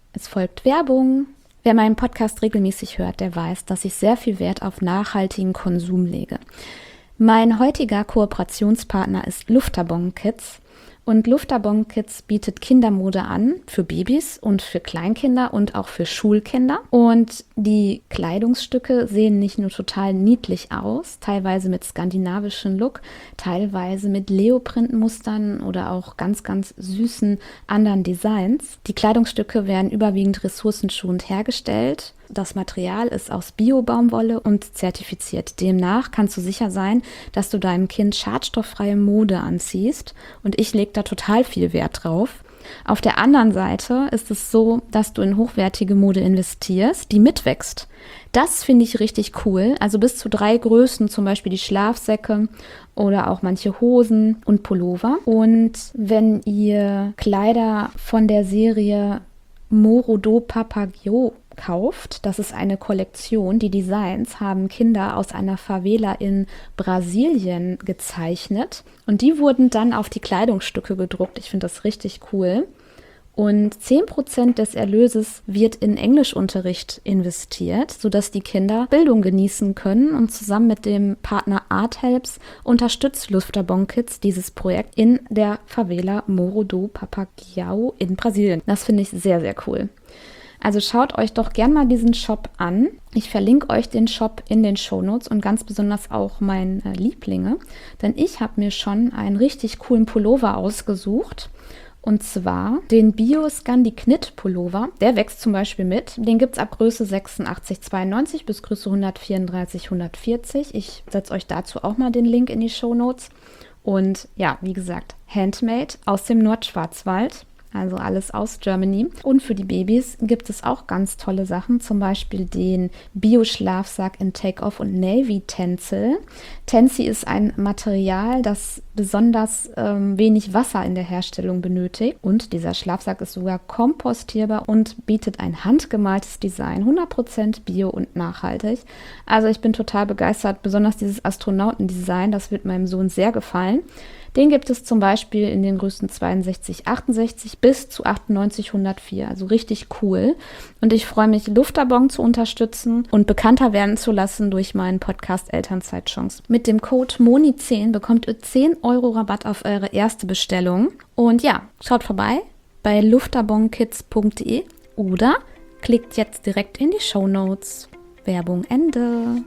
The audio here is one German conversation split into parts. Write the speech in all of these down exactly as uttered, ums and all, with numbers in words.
Es folgt Werbung. Wer meinen Podcast regelmäßig hört, der weiß, dass ich sehr viel Wert auf nachhaltigen Konsum lege. Mein heutiger Kooperationspartner ist Luftabon Kids. Und Luftabon Kids bietet Kindermode an für Babys und für Kleinkinder und auch für Schulkinder. Und die Kleidungsstücke sehen nicht nur total niedlich aus, teilweise mit skandinavischem Look, teilweise mit Leoprint-Mustern oder auch ganz, ganz süßen anderen Designs. Die Kleidungsstücke werden überwiegend ressourcenschonend hergestellt. Das Material ist aus Bio-Baumwolle und zertifiziert. Demnach kannst du sicher sein, dass du deinem Kind schadstofffreie Mode anziehst. Und ich lege da total viel Wert drauf. Auf der anderen Seite ist es so, dass du in hochwertige Mode investierst, die mitwächst. Das finde ich richtig cool. Also bis zu drei Größen, zum Beispiel die Schlafsäcke oder auch manche Hosen und Pullover. Und wenn ihr Kleider von der Serie Moro do Papagaio kauft, das ist eine Kollektion. Die Designs haben Kinder aus einer Favela in Brasilien gezeichnet und die wurden dann auf die Kleidungsstücke gedruckt. Ich finde das richtig cool. Und zehn Prozent des Erlöses wird in Englischunterricht investiert, sodass die Kinder Bildung genießen können. Und zusammen mit dem Partner Arthelps unterstützt Luftabon Kids dieses Projekt in der Favela Moro do Papagaio in Brasilien. Das finde ich sehr, sehr cool. Also schaut euch doch gern mal diesen Shop an. Ich verlinke euch den Shop in den Shownotes und ganz besonders auch meine Lieblinge. Denn ich habe mir schon einen richtig coolen Pullover ausgesucht. Und zwar den Bio Scandi Knit Pullover. Der wächst zum Beispiel mit. Den gibt es ab Größe sechsundachtzig zweiundneunzig bis Größe hundertvierunddreißig hundertvierzig. Ich setze euch dazu auch mal den Link in die Shownotes. Und ja, wie gesagt, handmade aus dem Nordschwarzwald. Also alles aus Germany. Und für die Babys gibt es auch ganz tolle Sachen, zum Beispiel den Bio-Schlafsack in Take-Off und Navy-Tencel. Tencel ist ein Material, das besonders ähm, wenig Wasser in der Herstellung benötigt. Und dieser Schlafsack ist sogar kompostierbar und bietet ein handgemaltes Design, hundert Prozent bio und nachhaltig. Also ich bin total begeistert, besonders dieses Astronautendesign, das wird meinem Sohn sehr gefallen. Den gibt es zum Beispiel in den Größen zweiundsechzig achtundsechzig bis zu achtundneunzig hundertvier. Also richtig cool. Und ich freue mich, Luftabon zu unterstützen und bekannter werden zu lassen durch meinen Podcast Elternzeitchance. Mit dem Code Moni zehn bekommt ihr zehn Euro Rabatt auf eure erste Bestellung. Und ja, schaut vorbei bei luftabonkids punkt de oder klickt jetzt direkt in die Shownotes. Werbung Ende.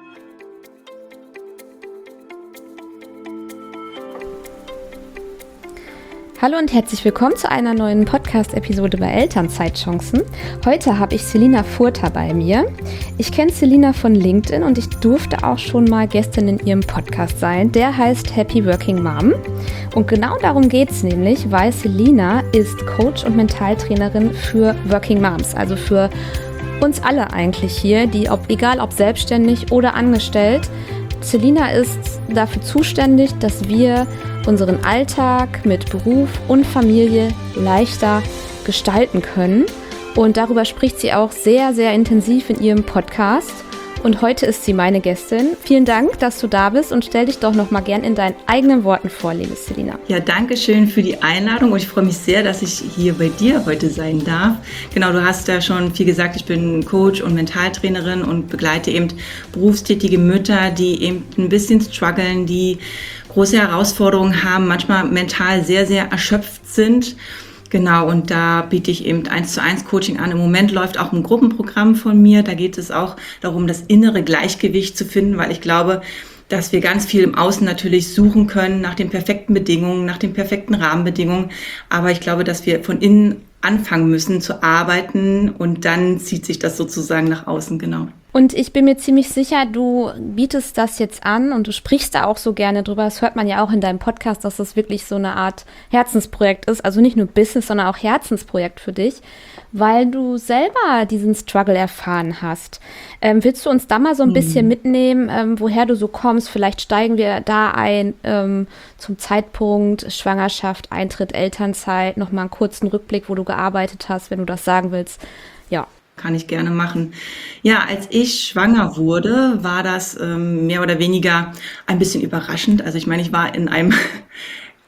Hallo und herzlich willkommen zu einer neuen Podcast-Episode bei Elternzeitchancen. Heute habe ich Selina Furter bei mir. Ich kenne Selina von LinkedIn und ich durfte auch schon mal Gästin in ihrem Podcast sein. Der heißt Happy Working Mom. Und genau darum geht es nämlich, weil Selina ist Coach und Mentaltrainerin für Working Moms, also für uns alle eigentlich hier, die, ob, egal ob selbstständig oder angestellt. Selina ist dafür zuständig, dass wir unseren Alltag mit Beruf und Familie leichter gestalten können. Und darüber spricht sie auch sehr, sehr intensiv in ihrem Podcast. Und heute ist sie meine Gästin. Vielen Dank, dass du da bist und stell dich doch noch mal gern in deinen eigenen Worten vor, liebe Selina. Ja, danke schön für die Einladung und ich freue mich sehr, dass ich hier bei dir heute sein darf. Genau, du hast ja schon viel gesagt, ich bin Coach und Mentaltrainerin und begleite eben berufstätige Mütter, die eben ein bisschen strugglen, die große Herausforderungen haben, manchmal mental sehr, sehr erschöpft sind. Genau, und da biete ich eben eins zu eins Coaching an. Im Moment läuft auch ein Gruppenprogramm von mir. Da geht es auch darum, das innere Gleichgewicht zu finden, weil ich glaube, dass wir ganz viel im Außen natürlich suchen können nach den perfekten Bedingungen, nach den perfekten Rahmenbedingungen. Aber ich glaube, dass wir von innen anfangen müssen zu arbeiten und dann zieht sich das sozusagen nach außen, genau. Und ich bin mir ziemlich sicher, du bietest das jetzt an und du sprichst da auch so gerne drüber. Das hört man ja auch in deinem Podcast, dass das wirklich so eine Art Herzensprojekt ist. Also nicht nur Business, sondern auch Herzensprojekt für dich, weil du selber diesen Struggle erfahren hast. Ähm, willst du uns da mal so ein bisschen mhm. mitnehmen, ähm, woher du so kommst? Vielleicht steigen wir da ein ähm, zum Zeitpunkt Schwangerschaft, Eintritt, Elternzeit, nochmal einen kurzen Rückblick, wo du gearbeitet hast, wenn du das sagen willst. Ja. Kann ich gerne machen. Ja, als ich schwanger wurde, war das ähm, mehr oder weniger ein bisschen überraschend. Also ich meine, ich war in einem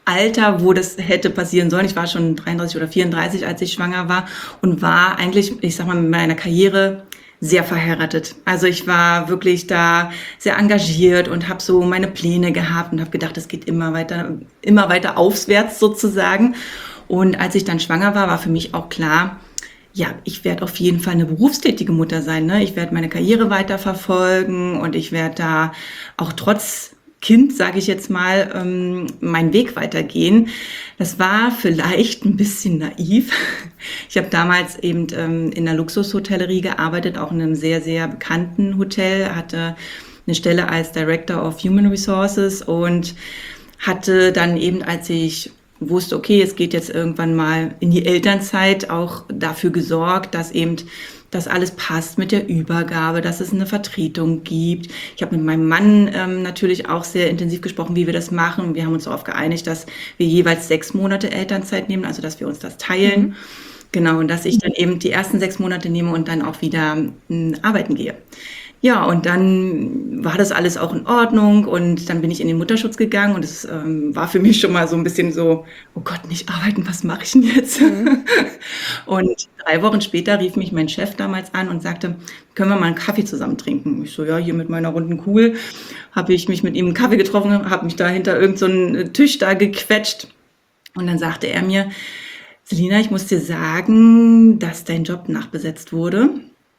Alter, wo das hätte passieren sollen. Ich war schon dreiunddreißig oder vierunddreißig, als ich schwanger war und war eigentlich, ich sag mal, mit meiner Karriere sehr verheiratet. Also ich war wirklich da sehr engagiert und habe so meine Pläne gehabt und habe gedacht, es geht immer weiter, immer weiter aufwärts sozusagen. Und als ich dann schwanger war, war für mich auch klar, ja, ich werde auf jeden Fall eine berufstätige Mutter sein. Ne? Ich werde meine Karriere weiterverfolgen und ich werde da auch trotz Kind, sage ich jetzt mal, ähm, meinen Weg weitergehen. Das war vielleicht ein bisschen naiv. Ich habe damals eben ähm, in der Luxushotellerie gearbeitet, auch in einem sehr, sehr bekannten Hotel, hatte eine Stelle als Director of Human Resources und hatte dann eben, als ich wusste, okay, es geht jetzt irgendwann mal in die Elternzeit, auch dafür gesorgt, dass eben das alles passt mit der Übergabe, dass es eine Vertretung gibt. Ich habe mit meinem Mann ähm, natürlich auch sehr intensiv gesprochen, wie wir das machen. Wir haben uns darauf geeinigt, dass wir jeweils sechs Monate Elternzeit nehmen, also dass wir uns das teilen. Mhm. Genau, und dass ich dann eben die ersten sechs Monate nehme und dann auch wieder äh, arbeiten gehe. Ja, und dann war das alles auch in Ordnung und dann bin ich in den Mutterschutz gegangen und es ähm, war für mich schon mal so ein bisschen so, oh Gott, nicht arbeiten, was mache ich denn jetzt? Mhm. Und drei Wochen später rief mich mein Chef damals an und sagte, können wir mal einen Kaffee zusammen trinken? Ich so, ja, hier mit meiner runden Kugel habe ich mich mit ihm einen Kaffee getroffen, habe mich da hinter irgendeinen so Tisch da gequetscht und dann sagte er mir, Selina, ich muss dir sagen, dass dein Job nachbesetzt wurde,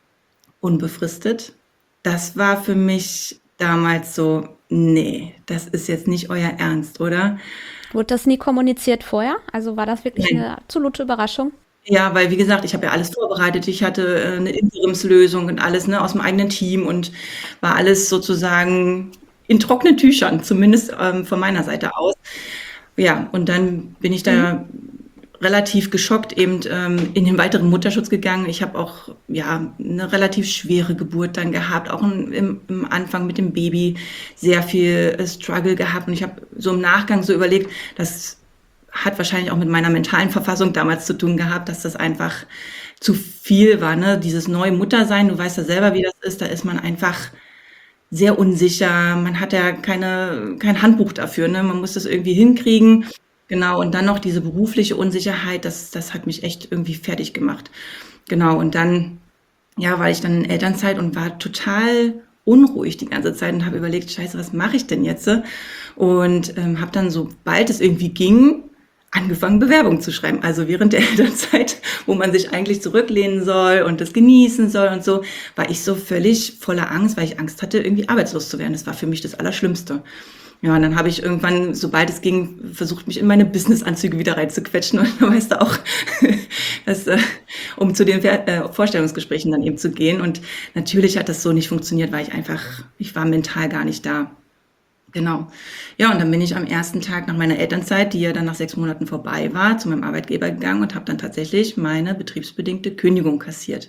unbefristet. Das war für mich damals so, nee, das ist jetzt nicht euer Ernst, oder? Wurde das nie kommuniziert vorher? Also war das wirklich Nein. eine absolute Überraschung? Ja, weil wie gesagt, ich habe ja alles vorbereitet. Ich hatte eine Interimslösung und alles, ne, aus dem eigenen Team und war alles sozusagen in trockenen Tüchern, zumindest ähm, von meiner Seite aus. Ja, und dann bin ich da mhm. relativ geschockt eben ähm, in den weiteren Mutterschutz gegangen. Ich habe auch ja eine relativ schwere Geburt dann gehabt, auch im, im Anfang mit dem Baby sehr viel äh, Struggle gehabt und ich habe so im Nachgang so überlegt, das hat wahrscheinlich auch mit meiner mentalen Verfassung damals zu tun gehabt, dass das einfach zu viel war, ne? Dieses neue Muttersein, du weißt ja selber, wie das ist, da ist man einfach sehr unsicher, man hat ja keine, kein Handbuch dafür, ne? Man muss das irgendwie hinkriegen. Genau, und dann noch diese berufliche Unsicherheit, das, das hat mich echt irgendwie fertig gemacht. Genau, und dann, ja, war ich dann in Elternzeit und war total unruhig die ganze Zeit und habe überlegt, scheiße, was mache ich denn jetzt? Und ähm, habe dann, sobald es irgendwie ging, angefangen, Bewerbungen zu schreiben. Also während der Elternzeit, wo man sich eigentlich zurücklehnen soll und das genießen soll und so, war ich so völlig voller Angst, weil ich Angst hatte, irgendwie arbeitslos zu werden. Das war für mich das Allerschlimmste. Ja, und dann habe ich irgendwann, sobald es ging, versucht, mich in meine Businessanzüge wieder reinzuquetschen. Und dann weißt du auch, dass, äh, um zu den äh, Vorstellungsgesprächen dann eben zu gehen. Und natürlich hat das so nicht funktioniert, weil ich einfach, ich war mental gar nicht da. Genau. Ja, und dann bin ich am ersten Tag nach meiner Elternzeit, die ja dann nach sechs Monaten vorbei war, zu meinem Arbeitgeber gegangen und habe dann tatsächlich meine betriebsbedingte Kündigung kassiert.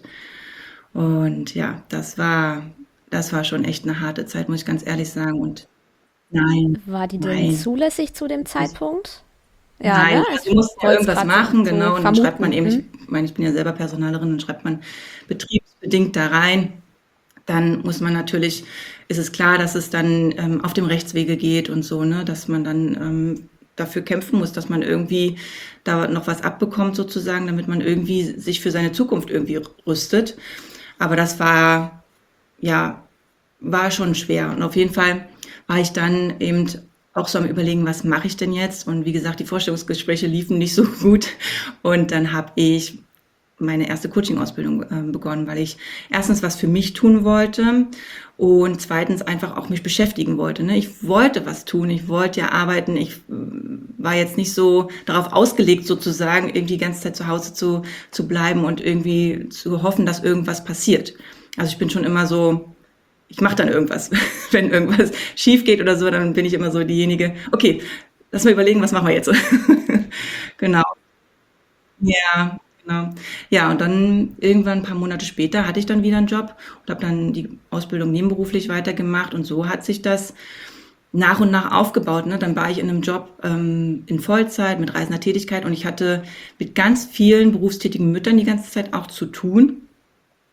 Und ja, das war, das war schon echt eine harte Zeit, muss ich ganz ehrlich sagen. Und nein. War die denn nein. zulässig zu dem Zeitpunkt? Ja, nein, ne? Also du musst ja irgendwas machen, so genau. Und dann schreibt man eben, ich meine, ich bin ja selber Personalerin, dann schreibt man betriebsbedingt da rein. Dann muss man natürlich, ist es klar, dass es dann ähm, auf dem Rechtswege geht und so, ne, dass man dann ähm, dafür kämpfen muss, dass man irgendwie da noch was abbekommt sozusagen, damit man irgendwie sich für seine Zukunft irgendwie rüstet. Aber das war, ja, war schon schwer. Und auf jeden Fall war ich dann eben auch so am Überlegen, was mache ich denn jetzt? Und wie gesagt, die Vorstellungsgespräche liefen nicht so gut. Und dann habe ich meine erste Coaching-Ausbildung äh, begonnen, weil ich erstens was für mich tun wollte und zweitens einfach auch mich beschäftigen wollte. Ne? Ich wollte was tun, ich wollte ja arbeiten, ich äh, war jetzt nicht so darauf ausgelegt sozusagen, irgendwie die ganze Zeit zu Hause zu, zu bleiben und irgendwie zu hoffen, dass irgendwas passiert. Also ich bin schon immer so, ich mache dann irgendwas. Wenn irgendwas schief geht oder so, dann bin ich immer so diejenige, okay, lass mal überlegen, was machen wir jetzt? Genau. Ja, genau. Ja, und dann irgendwann ein paar Monate später hatte ich dann wieder einen Job und habe dann die Ausbildung nebenberuflich weitergemacht und so hat sich das nach und nach aufgebaut. Ne? Dann war ich in einem Job ähm, in Vollzeit mit reisender Tätigkeit und ich hatte mit ganz vielen berufstätigen Müttern die ganze Zeit auch zu tun.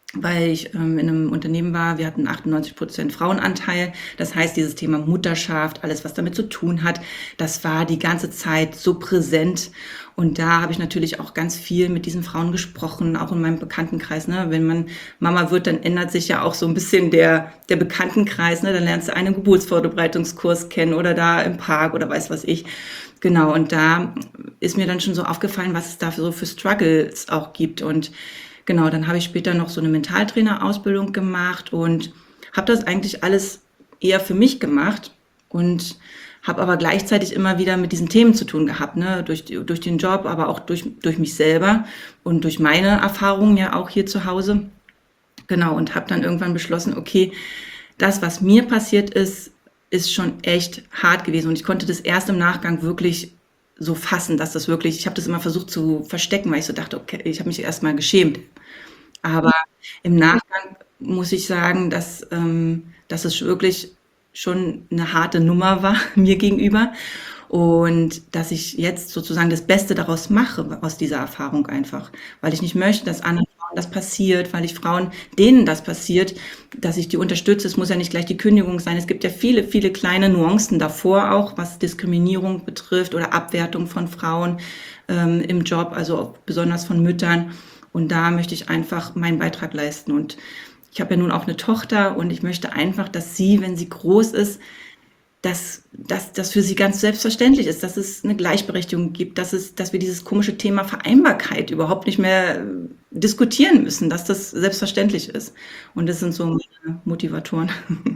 weil ich ähm, in einem Unternehmen war, wir hatten achtundneunzig Prozent Frauenanteil. Das heißt, dieses Thema Mutterschaft, alles, was damit zu tun hat, das war die ganze Zeit so präsent. Und da habe ich natürlich auch ganz viel mit diesen Frauen gesprochen, auch in meinem Bekanntenkreis. Ne? Wenn man Mama wird, dann ändert sich ja auch so ein bisschen der, der Bekanntenkreis. Ne? Dann lernst du einen Geburtsvorbereitungskurs kennen oder da im Park oder weiß was ich. Genau, und da ist mir dann schon so aufgefallen, was es da so für Struggles auch gibt. Und genau, dann habe ich später noch so eine Mentaltrainer-Ausbildung gemacht und habe das eigentlich alles eher für mich gemacht und habe aber gleichzeitig immer wieder mit diesen Themen zu tun gehabt, ne? Durch, die- durch den Job, aber auch durch, durch mich selber und durch meine Erfahrungen ja auch hier zu Hause. Genau, und habe dann irgendwann beschlossen, okay, das, was mir passiert ist, ist schon echt hart gewesen. Und ich konnte das erst im Nachgang wirklich so fassen, dass das wirklich, ich habe das immer versucht zu verstecken, weil ich so dachte, okay, ich habe mich erstmal geschämt. Aber im Nachgang muss ich sagen, dass, ähm, dass es wirklich schon eine harte Nummer war mir gegenüber und dass ich jetzt sozusagen das Beste daraus mache, aus dieser Erfahrung einfach, weil ich nicht möchte, dass anderen Frauen das passiert, weil ich Frauen, denen das passiert, dass ich die unterstütze. Es muss ja nicht gleich die Kündigung sein. Es gibt ja viele, viele kleine Nuancen davor auch, was Diskriminierung betrifft oder Abwertung von Frauen ähm, im Job, also auch besonders von Müttern. Und da möchte ich einfach meinen Beitrag leisten. Und ich habe ja nun auch eine Tochter und ich möchte einfach, dass sie, wenn sie groß ist, dass, dass das für sie ganz selbstverständlich ist, dass es eine Gleichberechtigung gibt, dass, es, dass wir dieses komische Thema Vereinbarkeit überhaupt nicht mehr äh, diskutieren müssen, dass das selbstverständlich ist. Und das sind so meine Motivatoren.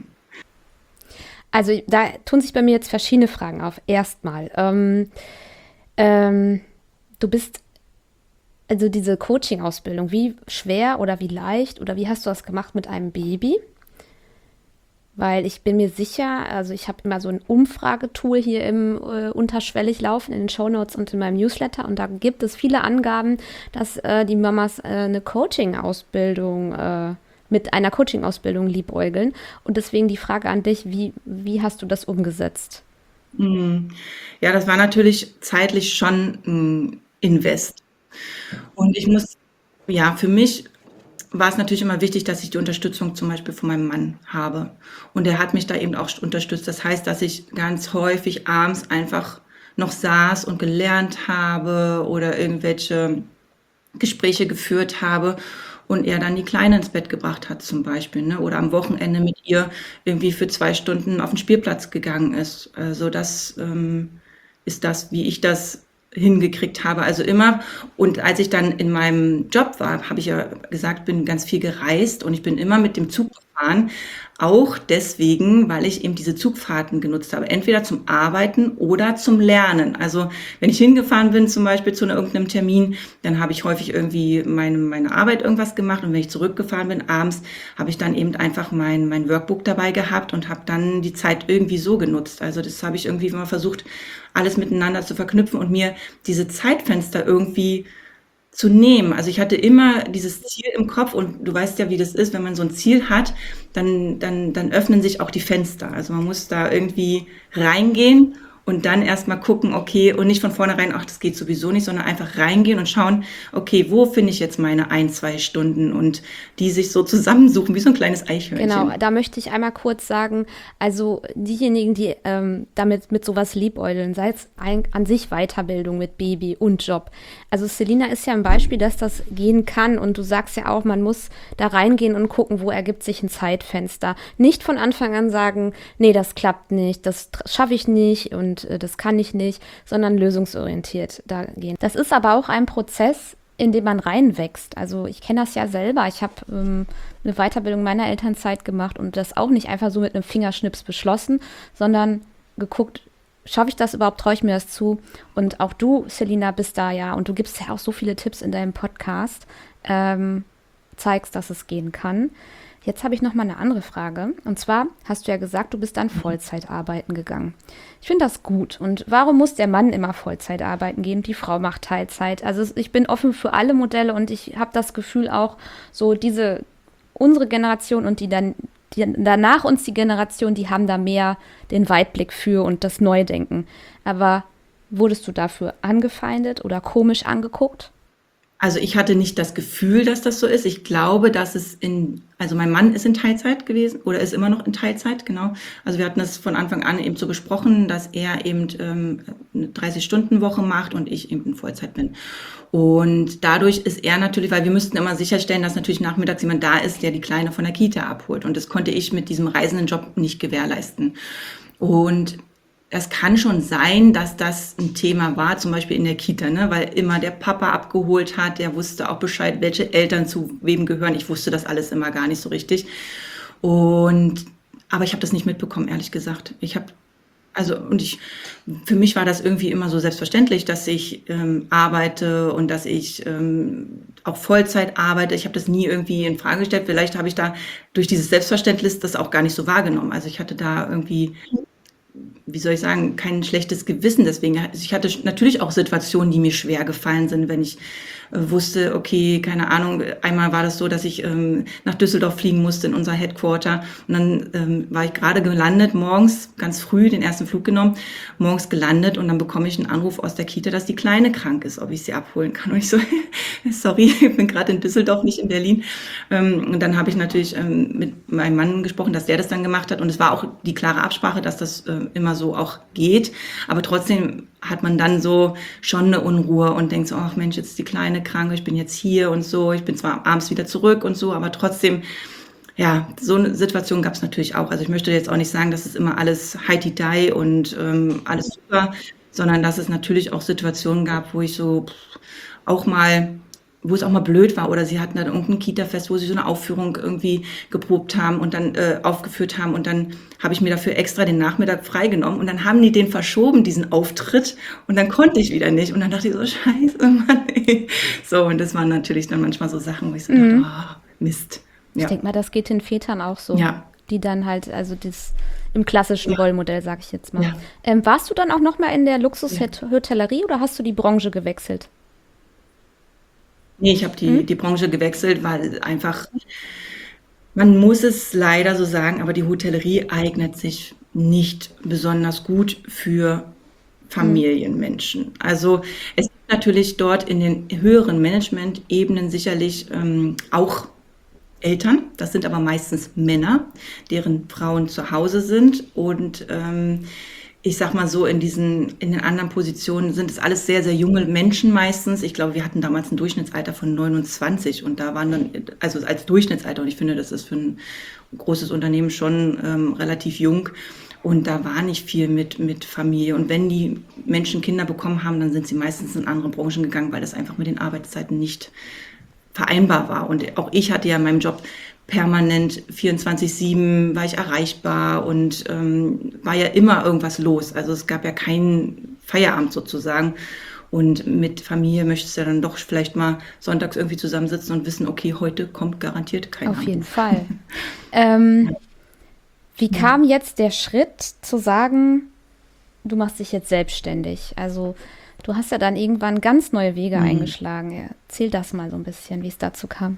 Also da tun sich bei mir jetzt verschiedene Fragen auf. Erstmal, ähm, ähm, du bist, also diese Coaching-Ausbildung, wie schwer oder wie leicht oder wie hast du das gemacht mit einem Baby? Weil ich bin mir sicher, also ich habe immer so ein Umfragetool hier im äh, unterschwellig laufen in den Shownotes und in meinem Newsletter und da gibt es viele Angaben, dass äh, die Mamas äh, eine Coaching-Ausbildung äh, mit einer Coaching-Ausbildung liebäugeln. Und deswegen die Frage an dich, wie, wie hast du das umgesetzt? Hm. Ja, das war natürlich zeitlich schon ein Invest. Und ich muss, ja, für mich war es natürlich immer wichtig, dass ich die Unterstützung zum Beispiel von meinem Mann habe. Und er hat mich da eben auch unterstützt. Das heißt, dass ich ganz häufig abends einfach noch saß und gelernt habe oder irgendwelche Gespräche geführt habe und er dann die Kleine ins Bett gebracht hat zum Beispiel, ne? Oder am Wochenende mit ihr irgendwie für zwei Stunden auf den Spielplatz gegangen ist. Also das ähm, ist das, wie ich das hingekriegt habe. Also immer, und als ich dann in meinem Job war, habe ich ja gesagt, bin ganz viel gereist und ich bin immer mit dem Zug gefahren. Auch deswegen, weil ich eben diese Zugfahrten genutzt habe, entweder zum Arbeiten oder zum Lernen. Also wenn ich hingefahren bin, zum Beispiel zu einer- irgendeinem Termin, dann habe ich häufig irgendwie meine, meine Arbeit irgendwas gemacht und wenn ich zurückgefahren bin, abends, habe ich dann eben einfach mein, mein Workbook dabei gehabt und habe dann die Zeit irgendwie so genutzt. Also das habe ich irgendwie immer versucht, alles miteinander zu verknüpfen und mir diese Zeitfenster irgendwie zu nehmen. Also ich hatte immer dieses Ziel im Kopf und du weißt ja, wie das ist, wenn man so ein Ziel hat, dann, dann, dann öffnen sich auch die Fenster. Also man muss da irgendwie reingehen und dann erstmal gucken, okay, und nicht von vornherein, ach, das geht sowieso nicht, sondern einfach reingehen und schauen, okay, wo finde ich jetzt meine ein, zwei Stunden und die sich so zusammensuchen, wie so ein kleines Genau, Eichhörnchen. da möchte ich einmal kurz sagen, also diejenigen, die ähm, damit mit sowas liebäugeln, sei es ein, an sich Weiterbildung mit Baby und Job. Also Selina ist ja ein Beispiel, dass das gehen kann und du sagst ja auch, man muss da reingehen und gucken, wo ergibt sich ein Zeitfenster. Nicht von Anfang an sagen, nee, das klappt nicht, das schaffe ich nicht und äh, das kann ich nicht, sondern lösungsorientiert da gehen. Das ist aber auch ein Prozess, in dem man reinwächst. Also ich kenne das ja selber. Ich habe ähm, eine Weiterbildung meiner Elternzeit gemacht und das auch nicht einfach so mit einem Fingerschnips beschlossen, sondern geguckt, schaffe ich das überhaupt, traue ich mir das zu? Und auch du, Selina, bist da ja und du gibst ja auch so viele Tipps in deinem Podcast, ähm, zeigst, dass es gehen kann. Jetzt habe ich noch mal eine andere Frage. Und zwar hast du ja gesagt, du bist dann Vollzeit arbeiten gegangen. Ich finde das gut. Und warum muss der Mann immer Vollzeit arbeiten gehen? Die Frau macht Teilzeit. Also ich bin offen für alle Modelle und ich habe das Gefühl auch, so diese, unsere Generation und die dann, die danach uns die Generation, die haben da mehr den Weitblick für und das Neudenken. Aber wurdest du dafür angefeindet oder komisch angeguckt? Also ich hatte nicht das Gefühl, dass das so ist. Ich glaube, dass es in, also mein Mann ist in Teilzeit gewesen oder ist immer noch in Teilzeit, genau. Also wir hatten das von Anfang an eben so besprochen, dass er eben ähm, eine dreißig-Stunden-Woche macht und ich eben in Vollzeit bin. Und dadurch ist er natürlich, weil wir müssten immer sicherstellen, dass natürlich nachmittags jemand da ist, der die Kleine von der Kita abholt. Und das konnte ich mit diesem reisenden Job nicht gewährleisten. Und es kann schon sein, dass das ein Thema war, zum Beispiel in der Kita, ne? Weil immer der Papa abgeholt hat, der wusste auch Bescheid, welche Eltern zu wem gehören. Ich wusste das alles immer gar nicht so richtig. Und aber ich habe das nicht mitbekommen, ehrlich gesagt. Ich habe also und ich für mich war das irgendwie immer so selbstverständlich, dass ich ähm, arbeite und dass ich ähm, auch Vollzeit arbeite. Ich habe das nie irgendwie in Frage gestellt. Vielleicht habe ich da durch dieses Selbstverständnis das auch gar nicht so wahrgenommen. Also ich hatte da irgendwie, wie soll ich sagen, kein schlechtes Gewissen deswegen. Also ich hatte natürlich auch Situationen, die mir schwer gefallen sind, wenn ich äh, wusste, okay, keine Ahnung, einmal war das so, dass ich ähm, nach Düsseldorf fliegen musste in unser Headquarter und dann ähm, war ich gerade gelandet, morgens, ganz früh den ersten Flug genommen, morgens gelandet und dann bekomme ich einen Anruf aus der Kita, dass die Kleine krank ist, ob ich sie abholen kann. Und ich so, sorry, ich bin gerade in Düsseldorf, nicht in Berlin. Ähm, und dann habe ich natürlich ähm, mit meinem Mann gesprochen, dass der das dann gemacht hat und es war auch die klare Absprache, dass das äh, immer so auch geht, aber trotzdem hat man dann so schon eine Unruhe und denkt so, ach Mensch, jetzt ist die Kleine krank, ich bin jetzt hier und so, ich bin zwar abends wieder zurück und so, aber trotzdem, ja, so eine Situation gab es natürlich auch. Also ich möchte jetzt auch nicht sagen, dass es immer alles heidi-dei und ähm, alles super, sondern dass es natürlich auch Situationen gab, wo ich so pff, auch mal wo es auch mal blöd war oder sie hatten dann irgendein Kita-Fest, wo sie so eine Aufführung irgendwie geprobt haben und dann äh, aufgeführt haben und dann habe ich mir dafür extra den Nachmittag freigenommen und dann haben die den verschoben, diesen Auftritt und dann konnte ich wieder nicht und dann dachte ich so, scheiße, Mann, ey. So, und das waren natürlich dann manchmal so Sachen, wo ich so dachte, Mhm. oh, Mist. Ich Ja, denke mal, das geht den Vätern auch so, ja, die dann halt, also das im klassischen ja, Rollmodell, sag ich jetzt mal. ja, Ähm, warst du dann auch noch mal in der ja. Luxushotellerie oder hast du die Branche gewechselt? Nee, ich habe Hm? die, die Branche gewechselt, weil einfach, man muss es leider so sagen, aber die Hotellerie eignet sich nicht besonders gut für Hm. Familienmenschen. Also es gibt natürlich dort in den höheren Management-Ebenen sicherlich ähm, auch Eltern, das sind aber meistens Männer, deren Frauen zu Hause sind und ähm, ich sag mal so, in diesen, in den anderen Positionen sind es alles sehr, sehr junge Menschen meistens. Ich glaube, wir hatten damals ein Durchschnittsalter von neunundzwanzig und da waren dann, also als Durchschnittsalter, und ich finde, das ist für ein großes Unternehmen schon ähm, relativ jung. Und da war nicht viel mit, mit Familie. Und wenn die Menschen Kinder bekommen haben, dann sind sie meistens in andere Branchen gegangen, weil das einfach mit den Arbeitszeiten nicht vereinbar war. Und auch ich hatte ja in meinem Job permanent vierundzwanzig sieben war ich erreichbar und ähm, war ja immer irgendwas los. Also es gab ja keinen Feierabend sozusagen. Und mit Familie möchtest du ja dann doch vielleicht mal sonntags irgendwie zusammensitzen und wissen, okay, heute kommt garantiert kein Auf jeden Anruf. Fall. Ähm, Ja. wie kam jetzt der Schritt zu sagen, du machst dich jetzt selbstständig? Also du hast ja dann irgendwann ganz neue Wege Mhm. eingeschlagen. Erzähl das mal so ein bisschen, wie es dazu kam.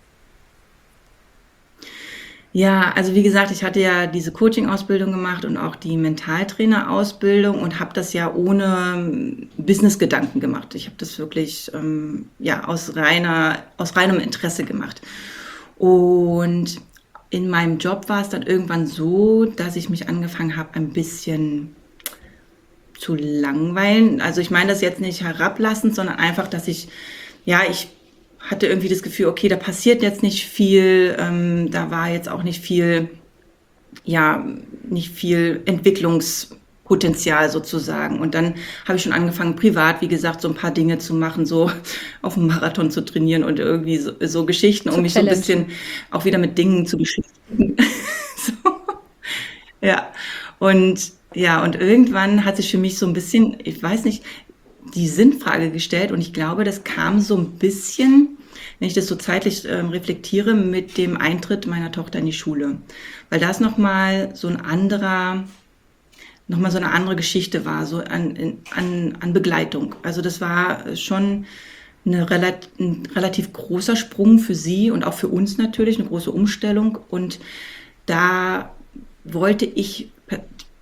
Ja, also wie gesagt, ich hatte ja diese Coaching-Ausbildung gemacht und auch die Mentaltrainer-Ausbildung und habe das ja ohne ähm, Business-Gedanken gemacht. Ich habe das wirklich ähm, ja aus reiner aus reinem Interesse gemacht. Und in meinem Job war es dann irgendwann so, dass ich mich angefangen habe, ein bisschen zu langweilen. Also ich meine das jetzt nicht herablassend, sondern einfach, dass ich, ja, ich hatte irgendwie das Gefühl, okay, da passiert jetzt nicht viel, ähm, da war jetzt auch nicht viel, ja, nicht viel Entwicklungspotenzial sozusagen. Und dann habe ich schon angefangen, privat, wie gesagt, so ein paar Dinge zu machen, so auf dem Marathon zu trainieren und irgendwie so, so Geschichten, um Zu mich so ein challengen. bisschen auch wieder mit Dingen zu beschäftigen. So, ja. Und ja, und irgendwann hat sich für mich so ein bisschen, ich weiß nicht, die Sinnfrage gestellt und ich glaube, das kam so ein bisschen, wenn ich das so zeitlich ähm, reflektiere, mit dem Eintritt meiner Tochter in die Schule. Weil das nochmal so ein anderer, nochmal so eine andere Geschichte war, so an, in- an, an Begleitung. Also das war schon eine relat ein relativ großer Sprung für sie und auch für uns natürlich, eine große Umstellung. Und da wollte ich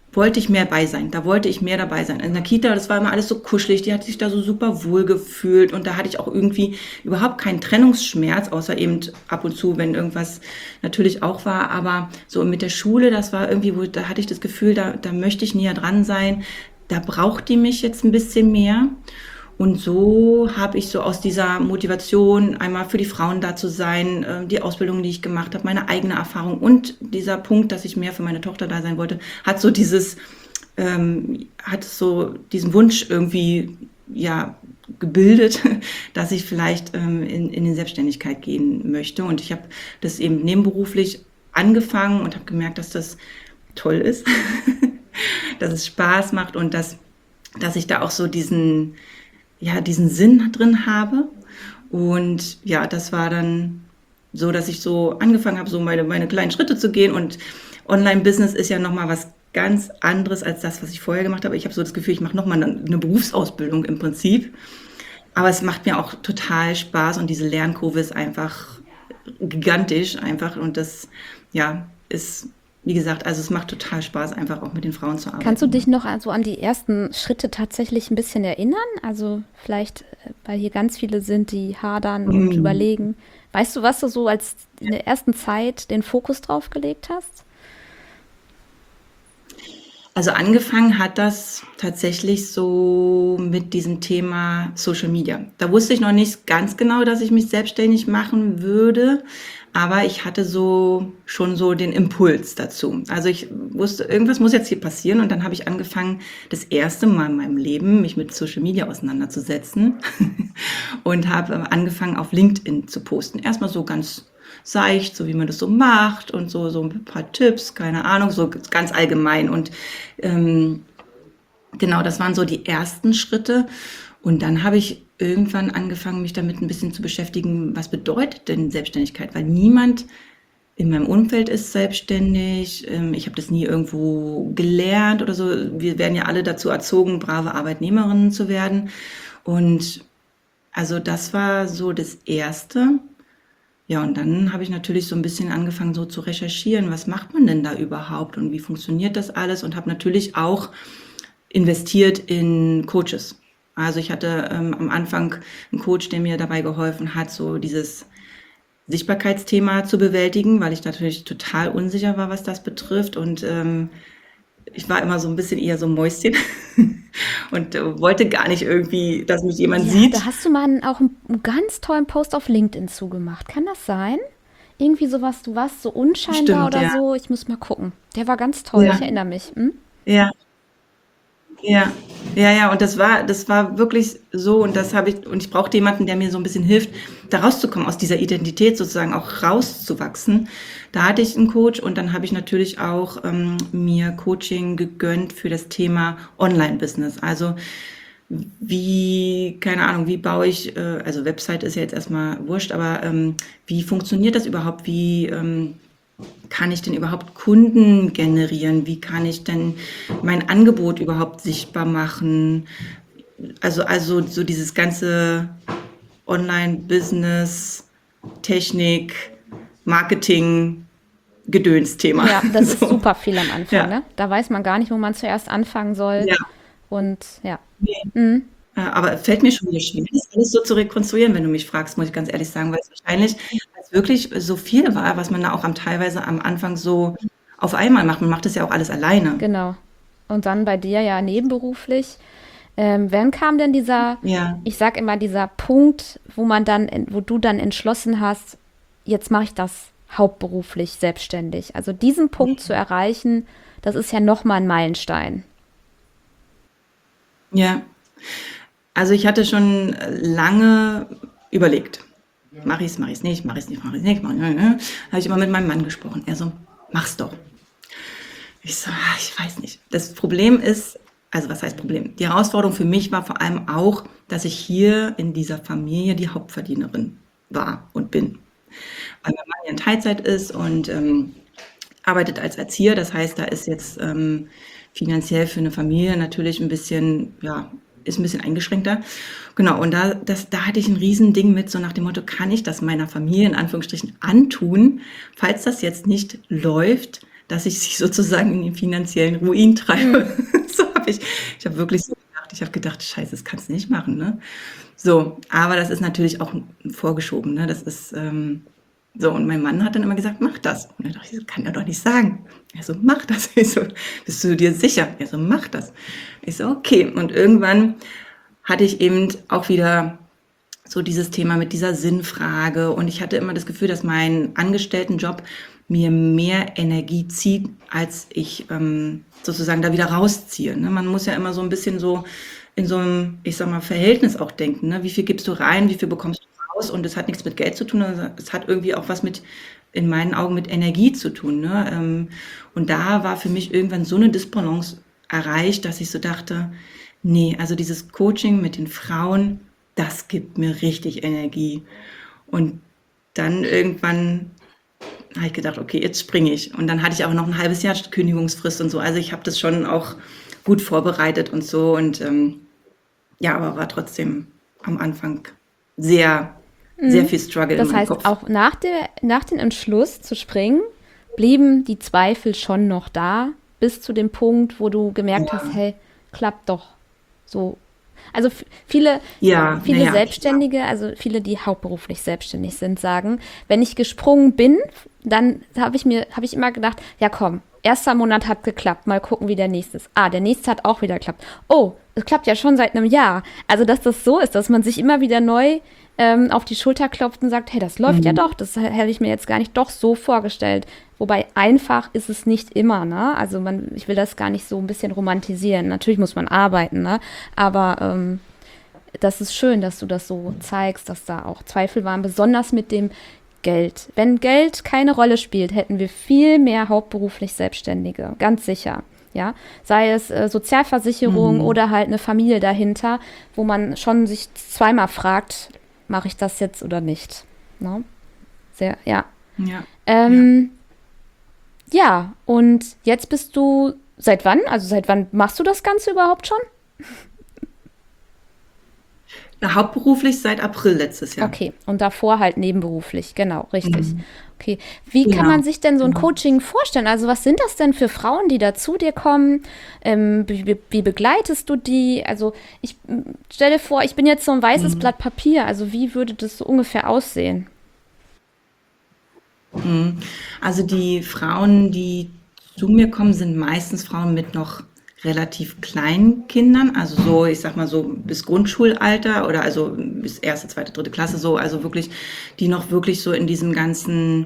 wollte ich mehr bei sein. Da wollte ich mehr dabei sein. In der Kita, das war immer alles so kuschelig, die hat sich da so super wohl gefühlt und da hatte ich auch irgendwie überhaupt keinen Trennungsschmerz, außer eben ab und zu, wenn irgendwas natürlich auch war. Aber so mit der Schule, das war irgendwie, wo, da hatte ich das Gefühl, da, da möchte ich näher dran sein. Da braucht die mich jetzt ein bisschen mehr. Und so habe ich so aus dieser Motivation, einmal für die Frauen da zu sein, äh, die Ausbildung, die ich gemacht habe, meine eigene Erfahrung und dieser Punkt, dass ich mehr für meine Tochter da sein wollte, hat so dieses, ähm, hat so diesen Wunsch irgendwie, ja, gebildet, dass ich vielleicht ähm, in, in die Selbstständigkeit gehen möchte. Und ich habe das eben nebenberuflich angefangen und habe gemerkt, dass das toll ist, dass es Spaß macht und dass, dass ich da auch so diesen, ja, diesen Sinn drin habe. Und ja, das war dann so, dass ich so angefangen habe, so meine, meine kleinen Schritte zu gehen. Und Online-Business ist ja nochmal was ganz anderes als das, was ich vorher gemacht habe. Ich habe so das Gefühl, ich mache nochmal eine, eine Berufsausbildung im Prinzip. Aber es macht mir auch total Spaß und diese Lernkurve ist einfach gigantisch einfach. Und das, ja, ist, wie gesagt, also es macht total Spaß, einfach auch mit den Frauen zu arbeiten. Kannst du dich noch an- so an die ersten Schritte tatsächlich ein bisschen erinnern? Also vielleicht, äh, weil hier ganz viele sind, die hadern und überlegen. Weißt du, was du so als in der ersten Zeit den Fokus drauf gelegt hast? Also angefangen hat das tatsächlich so mit diesem Thema Social Media. Da wusste ich noch nicht ganz genau, dass ich mich selbstständig machen würde, aber ich hatte so schon so den Impuls dazu. Also ich wusste, irgendwas muss jetzt hier passieren und dann habe ich angefangen, das erste Mal in meinem Leben mich mit Social Media auseinanderzusetzen und habe angefangen, auf LinkedIn zu posten. Erstmal so ganz seicht, so wie man das so macht und so, so ein paar Tipps, keine Ahnung, so ganz allgemein. Und ähm, genau, das waren so die ersten Schritte. Und dann habe ich irgendwann angefangen, mich damit ein bisschen zu beschäftigen, was bedeutet denn Selbstständigkeit? Weil niemand in meinem Umfeld ist selbstständig. Ähm, Ich habe das nie irgendwo gelernt oder so. Wir werden ja alle dazu erzogen, brave Arbeitnehmerinnen zu werden. Und also das war so das Erste. Ja, und dann habe ich natürlich so ein bisschen angefangen, so zu recherchieren, was macht man denn da überhaupt und wie funktioniert das alles und habe natürlich auch investiert in Coaches. Also ich hatte ähm, am Anfang einen Coach, der mir dabei geholfen hat, so dieses Sichtbarkeitsthema zu bewältigen, weil ich natürlich total unsicher war, was das betrifft. Und ähm, ich war immer so ein bisschen eher so ein Mäuschen und äh, wollte gar nicht irgendwie, dass mich jemand Ja, da sieht. hast du mal einen, auch einen, einen ganz tollen Post auf LinkedIn zugemacht. Kann das sein? Irgendwie sowas, du warst so unscheinbar Stimmt, oder ja. so. Ich muss mal gucken. Der war ganz toll, ich Ja, erinnere mich. Hm? ja. Ja, ja, ja, und das war, das war wirklich so, und das habe ich, und ich brauchte jemanden, der mir so ein bisschen hilft, da rauszukommen, aus dieser Identität sozusagen auch rauszuwachsen. Da hatte ich einen Coach und dann habe ich natürlich auch ähm, mir Coaching gegönnt für das Thema Online-Business. Also wie, keine Ahnung, wie baue ich, äh, also Website ist ja jetzt erstmal wurscht, aber ähm, wie funktioniert das überhaupt? Wie ähm, kann ich denn überhaupt Kunden generieren? Wie kann ich denn mein Angebot überhaupt sichtbar machen? Also, also so dieses ganze Online-Business, Technik, Marketing, Gedöns-Thema. Ja, das ist So. super viel am Anfang, Ja, ne? Da weiß man gar nicht, wo man zuerst anfangen soll. ja. Und ja. Nee. Mhm. Äh, Aber fällt mir schon wieder schwer, das alles so zu rekonstruieren, wenn du mich fragst, muss ich ganz ehrlich sagen, weil es wahrscheinlich weil's wirklich so viel war, was man da auch am teilweise am Anfang so auf einmal macht. Man macht das ja auch alles alleine. Genau. Und dann bei dir ja nebenberuflich. Ähm, wann kam denn dieser, Ja, ich sag immer, dieser Punkt, wo man dann, wo du dann entschlossen hast, jetzt mache ich das hauptberuflich selbstständig. Also diesen Punkt zu erreichen, das ist ja nochmal ein Meilenstein. ja. Also ich hatte schon lange überlegt, mache ich es, mache ich es nicht, mache ich es nicht, mache ich es nicht, mache ich es nicht. Habe ich immer mit meinem Mann gesprochen. Er so, mach's doch. Ich so, ah, ich weiß nicht. Das Problem ist, also was heißt Problem? Die Herausforderung für mich war vor allem auch, dass ich hier in dieser Familie die Hauptverdienerin war und bin. Weil mein Mann ja in Teilzeit ist und ähm, arbeitet als Erzieher. Das heißt, da ist jetzt ähm, finanziell für eine Familie natürlich ein bisschen, ja, ist ein bisschen eingeschränkter. Genau, und da, das, da hatte ich ein Riesending mit, so nach dem Motto, kann ich das meiner Familie in Anführungsstrichen antun, falls das jetzt nicht läuft, dass ich sie sozusagen in den finanziellen Ruin treibe. Mhm. So habe ich, ich habe wirklich so gedacht, ich habe gedacht, scheiße, das kannst du nicht machen, ne? So, aber das ist natürlich auch vorgeschoben, ne? Das ist, ähm, so, und mein Mann hat dann immer gesagt, mach das. Und dann dachte ich, das kann er doch nicht sagen. Er so, mach das. Ich so, bist du dir sicher? Er so, mach das. Ich so, okay. Und irgendwann hatte ich eben auch wieder so dieses Thema mit dieser Sinnfrage. Und ich hatte immer das Gefühl, dass mein Angestelltenjob mir mehr Energie zieht, als ich ähm, sozusagen da wieder rausziehe. Ne? Man muss ja immer so ein bisschen so in so einem, ich sag mal, Verhältnis auch denken. Ne? Wie viel gibst du rein, wie viel bekommst du raus? Und das hat nichts mit Geld zu tun, sondern es hat irgendwie auch was mit, in meinen Augen, mit Energie zu tun. Ne? Ähm, und da war für mich irgendwann so eine Disbalance erreicht, dass ich so dachte, nee, also dieses Coaching mit den Frauen, das gibt mir richtig Energie. Und dann irgendwann habe ich gedacht, okay, jetzt springe ich. Und dann hatte ich auch noch ein halbes Jahr Kündigungsfrist und so. Also ich habe das schon auch gut vorbereitet und so. Und ähm, ja, aber war trotzdem am Anfang sehr, sehr Mhm. viel Struggle in Das meinem heißt, Kopf. auch nach der, nach dem Entschluss zu springen, blieben die Zweifel schon noch da, bis zu dem Punkt, wo du gemerkt hast, Ja, hey, klappt doch so. Also f- viele, ja, viele naja, Selbstständige, also viele, die hauptberuflich selbstständig sind, sagen, wenn ich gesprungen bin, dann habe ich mir, habe ich immer gedacht, ja komm, erster Monat hat geklappt, mal gucken, wie der nächste ist. Ah, der nächste hat auch wieder geklappt. Oh, es klappt ja schon seit einem Jahr. Also, dass das so ist, dass man sich immer wieder neu ähm, auf die Schulter klopft und sagt, hey, das läuft ja doch, das hätte ich mir jetzt gar nicht doch so vorgestellt. Wobei einfach ist es nicht immer, ne? Also man, ich will das gar nicht so ein bisschen romantisieren. Natürlich muss man arbeiten, ne? Aber ähm, das ist schön, dass du das so zeigst, dass da auch Zweifel waren, besonders mit dem Geld. Wenn Geld keine Rolle spielt, hätten wir viel mehr hauptberuflich Selbstständige, ganz sicher. Ja, sei es äh, Sozialversicherung mhm. oder halt eine Familie dahinter, wo man schon sich zweimal fragt, mache ich das jetzt oder nicht? Ne? Sehr, ja. Ja, ja. Ähm, ja, und jetzt bist du, seit wann? Also seit wann machst du das Ganze überhaupt schon? Na, hauptberuflich seit April letztes Jahr. Okay, und davor halt nebenberuflich, genau, richtig. Mhm. Okay, wie kann Genau, man sich denn so ein genau. Coaching vorstellen? Also was sind das denn für Frauen, die da zu dir kommen? Ähm, wie, wie wie begleitest du die? Also ich m, stelle vor, ich bin jetzt so ein weißes Mhm. Blatt Papier. Also wie würde das so ungefähr aussehen? Mhm. Also die Frauen, die zu mir kommen, sind meistens Frauen mit noch relativ kleinen Kindern, also so, ich sag mal so bis Grundschulalter oder also bis erste, zweite, dritte Klasse so, also wirklich, die noch wirklich so in diesem ganzen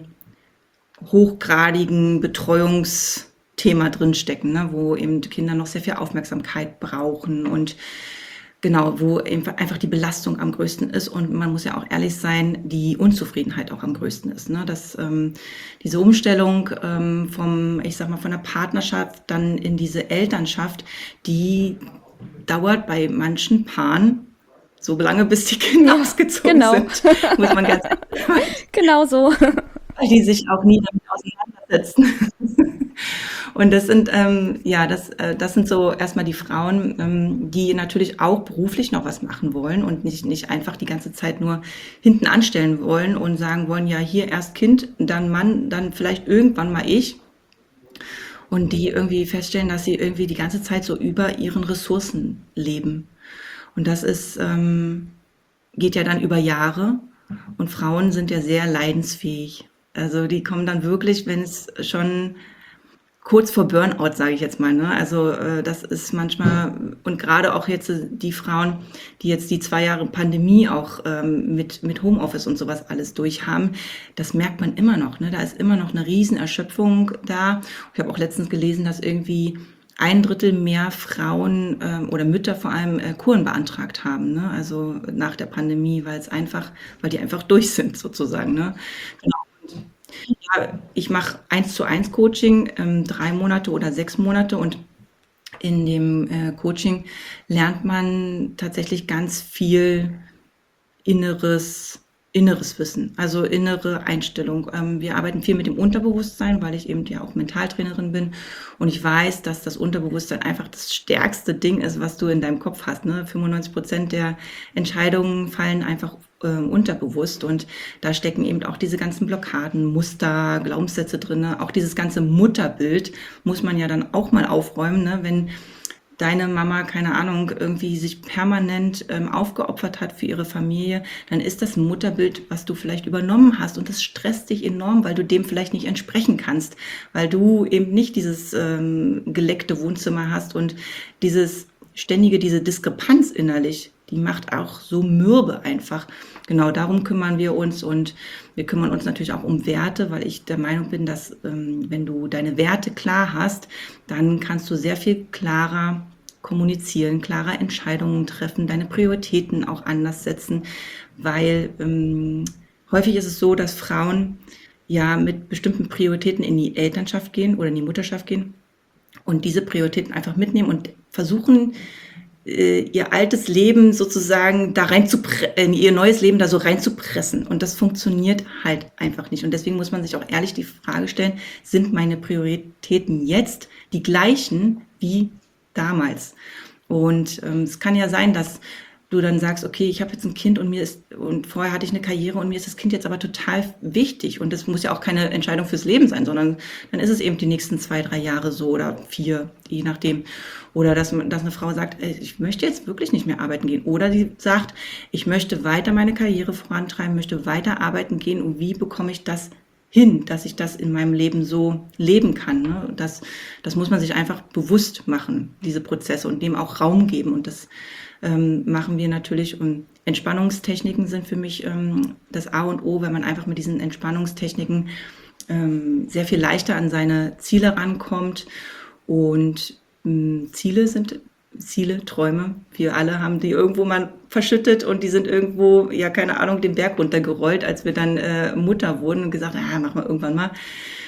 hochgradigen Betreuungsthema drinstecken, ne, wo eben Kinder noch sehr viel Aufmerksamkeit brauchen und genau, wo einfach die Belastung am größten ist und man muss ja auch ehrlich sein, die Unzufriedenheit auch am größten ist. Ne? Dass ähm, diese Umstellung ähm, vom, ich sag mal, von der Partnerschaft dann in diese Elternschaft, die dauert bei manchen Paaren so lange, bis die Kinder Ja, ausgezogen genau, sind, muss man ganz ehrlich sagen, genau so. weil die sich auch nie damit auseinandersetzen. Und das sind, ähm, ja, das, äh, das sind so erstmal die Frauen, ähm, die natürlich auch beruflich noch was machen wollen und nicht, nicht einfach die ganze Zeit nur hinten anstellen wollen und sagen wollen, ja, hier erst Kind, dann Mann, dann vielleicht irgendwann mal ich. Und die irgendwie feststellen, dass sie irgendwie die ganze Zeit so über ihren Ressourcen leben. Und das ist, ähm, geht ja dann über Jahre. Und Frauen sind ja sehr leidensfähig. Also die kommen dann wirklich, wenn es schon kurz vor Burnout, sage ich jetzt mal. Ne? Also äh, das ist manchmal, und gerade auch jetzt äh, die Frauen, die jetzt die zwei Jahre Pandemie auch ähm, mit, mit Homeoffice und sowas alles durchhaben, das merkt man immer noch. Ne? Da ist immer noch eine Riesenerschöpfung da. Ich habe auch letztens gelesen, dass irgendwie ein Drittel mehr Frauen ähm, oder Mütter vor allem äh, Kuren beantragt haben, ne? Also nach der Pandemie, weil es einfach, weil die einfach durch sind sozusagen. Ne? Genau. Ja, ich mache eins zu eins Coaching, ähm, drei Monate oder sechs Monate und in dem äh, Coaching lernt man tatsächlich ganz viel inneres, inneres Wissen, also innere Einstellung. Ähm, wir arbeiten viel mit dem Unterbewusstsein, weil ich eben ja auch Mentaltrainerin bin und ich weiß, dass das Unterbewusstsein einfach das stärkste Ding ist, was du in deinem Kopf hast. Ne? fünfundneunzig Prozent der Entscheidungen fallen einfach äh, unterbewusst. Und da stecken eben auch diese ganzen Blockaden, Muster, Glaubenssätze drin. Auch dieses ganze Mutterbild muss man ja dann auch mal aufräumen, ne? Wenn deine Mama, keine Ahnung, irgendwie sich permanent ähm, aufgeopfert hat für ihre Familie, dann ist das ein Mutterbild, was du vielleicht übernommen hast, und das stresst dich enorm, weil du dem vielleicht nicht entsprechen kannst, weil du eben nicht dieses ähm, geleckte Wohnzimmer hast, und dieses ständige, diese Diskrepanz innerlich, die macht auch so mürbe einfach. Genau darum kümmern wir uns, und wir kümmern uns natürlich auch um Werte, weil ich der Meinung bin, dass ähm, wenn du deine Werte klar hast, dann kannst du sehr viel klarer kommunizieren, klarer Entscheidungen treffen, deine Prioritäten auch anders setzen, weil ähm, häufig ist es so, dass Frauen ja mit bestimmten Prioritäten in die Elternschaft gehen oder in die Mutterschaft gehen und diese Prioritäten einfach mitnehmen und versuchen, äh, ihr altes Leben sozusagen da rein zu pre- in ihr neues Leben da so reinzupressen. Und das funktioniert halt einfach nicht. Und deswegen muss man sich auch ehrlich die Frage stellen, sind meine Prioritäten jetzt die gleichen wie damals? Und ähm, es kann ja sein, dass du dann sagst, okay, ich habe jetzt ein Kind und mir ist, und vorher hatte ich eine Karriere und mir ist das Kind jetzt aber total wichtig, und das muss ja auch keine Entscheidung fürs Leben sein, sondern dann ist es eben die nächsten zwei, drei Jahre so oder vier, je nachdem. Oder dass, dass eine Frau sagt, ey, ich möchte jetzt wirklich nicht mehr arbeiten gehen. Oder sie sagt, ich möchte weiter meine Karriere vorantreiben, möchte weiter arbeiten gehen, und wie bekomme ich das hin, dass ich das in meinem Leben so leben kann. Ne? Das, das muss man sich einfach bewusst machen, diese Prozesse, und dem auch Raum geben. Und das ähm, machen wir natürlich. Und Entspannungstechniken sind für mich ähm, das A und O, wenn man einfach mit diesen Entspannungstechniken ähm, sehr viel leichter an seine Ziele rankommt. Und ähm, Ziele sind Ziele, Träume. Wir alle haben die irgendwo mal verschüttet, und die sind irgendwo, ja, keine Ahnung, den Berg runtergerollt, als wir dann äh, Mutter wurden und gesagt, ah, machen wir irgendwann mal.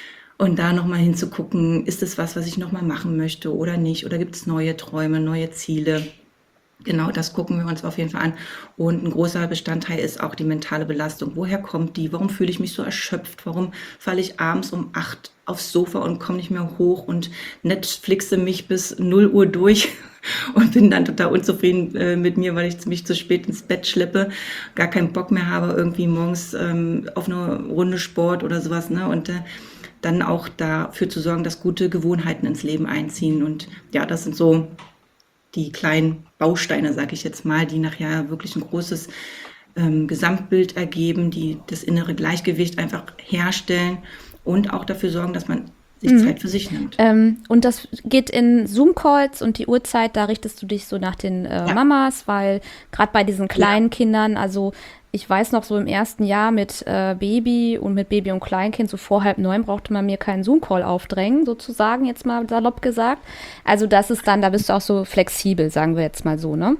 Und da nochmal hinzugucken, ist es was, was ich nochmal machen möchte oder nicht? Oder gibt es neue Träume, neue Ziele? Genau, das gucken wir uns auf jeden Fall an. Und ein großer Bestandteil ist auch die mentale Belastung. Woher kommt die? Warum fühle ich mich so erschöpft? Warum falle ich abends um acht aufs Sofa und komme nicht mehr hoch und Netflixe mich bis null Uhr durch und bin dann total unzufrieden äh, mit mir, weil ich mich zu spät ins Bett schleppe, gar keinen Bock mehr habe, irgendwie morgens ähm, auf eine Runde Sport oder sowas, ne? Und äh, dann auch dafür zu sorgen, dass gute Gewohnheiten ins Leben einziehen. Und ja, das sind so die kleinen Bausteine, sage ich jetzt mal, die nachher wirklich ein großes ähm, Gesamtbild ergeben, die das innere Gleichgewicht einfach herstellen und auch dafür sorgen, dass man sich Mhm. Zeit für sich nimmt. Ähm, und das geht in Zoom-Calls, und die Uhrzeit, da richtest du dich so nach den äh, Ja, Mamas, weil gerade bei diesen ja, kleinen Kindern, also ich weiß noch, so im ersten Jahr mit äh, Baby und mit Baby und Kleinkind, so vor halb neun brauchte man mir keinen Zoom-Call aufdrängen, sozusagen, jetzt mal salopp gesagt. Also das ist dann, da bist du auch so flexibel, sagen wir jetzt mal so, ne?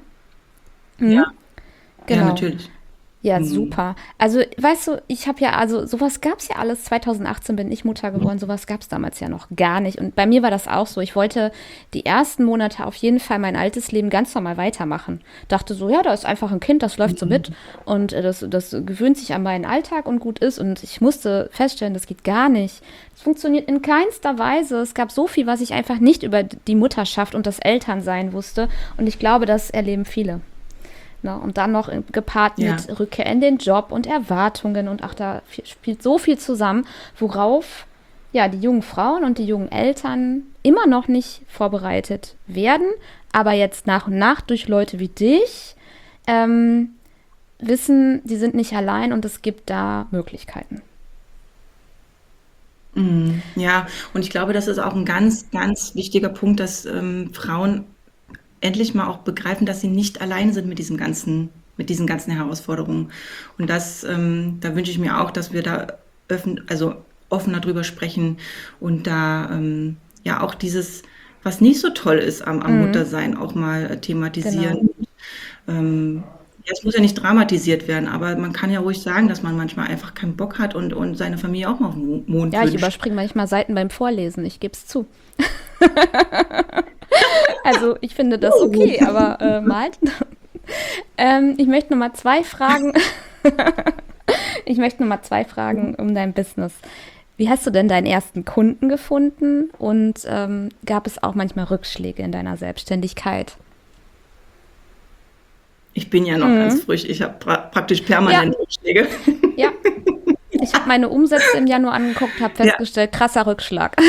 ja, Mhm. ja, Genau. natürlich. Ja, Mhm. super. Also, weißt du, ich habe ja, also sowas gab's ja alles. zwanzig achtzehn bin ich Mutter geworden, sowas gab's damals ja noch gar nicht. Und bei mir war das auch so. Ich wollte die ersten Monate auf jeden Fall mein altes Leben ganz normal weitermachen. Dachte so, ja, da ist einfach ein Kind, das läuft so mit, und äh, das, das gewöhnt sich an meinen Alltag und gut ist. Und ich musste feststellen, das geht gar nicht. Das funktioniert in keinster Weise. Es gab so viel, was ich einfach nicht über die Mutterschaft und das Elternsein wusste. Und ich glaube, das erleben viele. Ne? Und dann noch gepaart Ja, mit Rückkehr in den Job und Erwartungen, und ach, da viel- spielt so viel zusammen, worauf ja die jungen Frauen und die jungen Eltern immer noch nicht vorbereitet werden, aber jetzt nach und nach durch Leute wie dich ähm, wissen, die sind nicht allein, und es gibt da Möglichkeiten. mhm. Ja, und ich glaube, das ist auch ein ganz, ganz wichtiger Punkt, dass ähm, Frauen endlich mal auch begreifen, dass sie nicht allein sind mit diesem ganzen, mit diesen ganzen Herausforderungen. Und das, ähm, da wünsche ich mir auch, dass wir da öffn, also offener drüber sprechen, und da ähm, ja auch dieses, was nicht so toll ist am, am Mhm, Muttersein, auch mal äh, genau. thematisieren. Ähm, ja, es muss ja nicht dramatisiert werden, aber man kann ja ruhig sagen, dass man manchmal einfach keinen Bock hat, und, und seine Familie auch mal auf den Mond Ja, ich wünscht. überspringe manchmal Seiten beim Vorlesen, ich gebe es zu. Also ich finde das okay, aber äh, malt. Ähm, ich möchte noch mal zwei Fragen. Ich möchte noch mal zwei Fragen um dein Business. Wie hast du denn deinen ersten Kunden gefunden, und ähm, gab es auch manchmal Rückschläge in deiner Selbstständigkeit? Ich bin ja noch Mhm. ganz frisch. Ich habe pra praktisch permanent Ja. Rückschläge. Ja. Ich habe meine Umsätze im Januar angeguckt, habe Ja. festgestellt, krasser Rückschlag.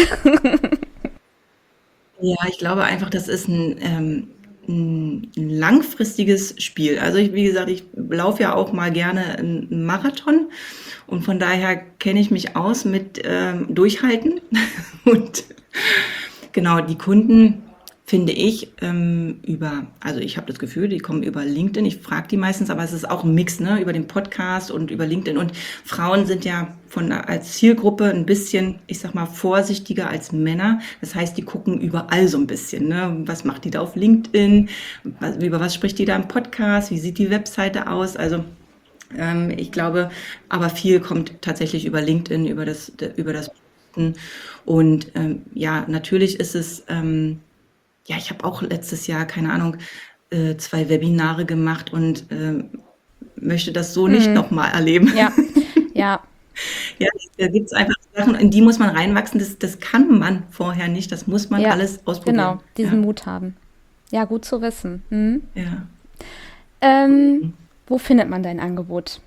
Ja, ich glaube einfach, das ist ein, ähm, ein ein langfristiges Spiel. Also ich, wie gesagt, ich laufe ja auch mal gerne einen Marathon und von daher kenne ich mich aus mit ähm, Durchhalten. Und genau, die Kunden finde ich ähm, über, also ich habe das Gefühl, die kommen über LinkedIn. Ich frage die meistens, aber es ist auch ein Mix, ne, über den Podcast und über LinkedIn. Und Frauen sind ja von als Zielgruppe ein bisschen, ich sag mal, vorsichtiger als Männer. Das heißt, die gucken überall so ein bisschen, ne? Was macht die da auf LinkedIn? Was, über was spricht die da im Podcast? Wie sieht die Webseite aus? Also ähm, ich glaube, aber viel kommt tatsächlich über LinkedIn, über das, über das Posten. Und ähm, ja, natürlich ist es, ähm, ja, ich habe auch letztes Jahr, keine Ahnung, äh, zwei Webinare gemacht und ähm, möchte das so nicht Mhm. nochmal erleben. Ja, ja, Ja, da gibt es einfach Sachen, in die muss man reinwachsen. Das, das kann man vorher nicht. Das muss man ja, alles ausprobieren. genau, diesen Ja, Mut haben. Ja, gut zu wissen. Mhm. ja. Ähm, wo findet man dein Angebot?